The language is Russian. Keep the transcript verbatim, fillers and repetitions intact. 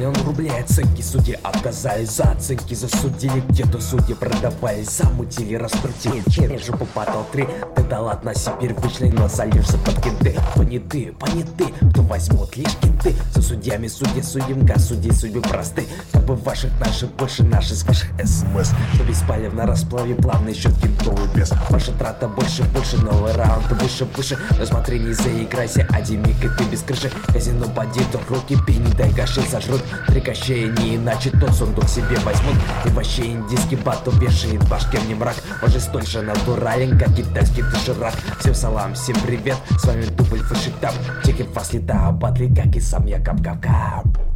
Миллион рублей оценки, судьи отказались за оценки, засудили, где-то судьи продавались, замутили, раскрутили, через жопу падал три. Ты да ладно, Сибирь вышли, но зальешься под кенты. Понятые, понятые, кто возьмут лишь кенты. За судьями судьи, судимка, судьи, судьбы просты. Как бы ваших наших больше наших с ваших СМС. Что беспалев на расплаве, плавный счет кентовый без. Ваша трата больше, больше, новый раунд выше, выше. Но смотри, не заиграйся, один миг и ты без крыши. Казино бандитов, руки пени, дай гаши сожрут. Три кощея, не иначе тот сундук себе возьмут. И вообще индийский бату вешает башке мне мрак. Он же столь же натурален, как китайский доширак. Всем салам, всем привет, с вами дубль фашитап. Чеки фаслита, батли, как и сам я кап-кап-кап.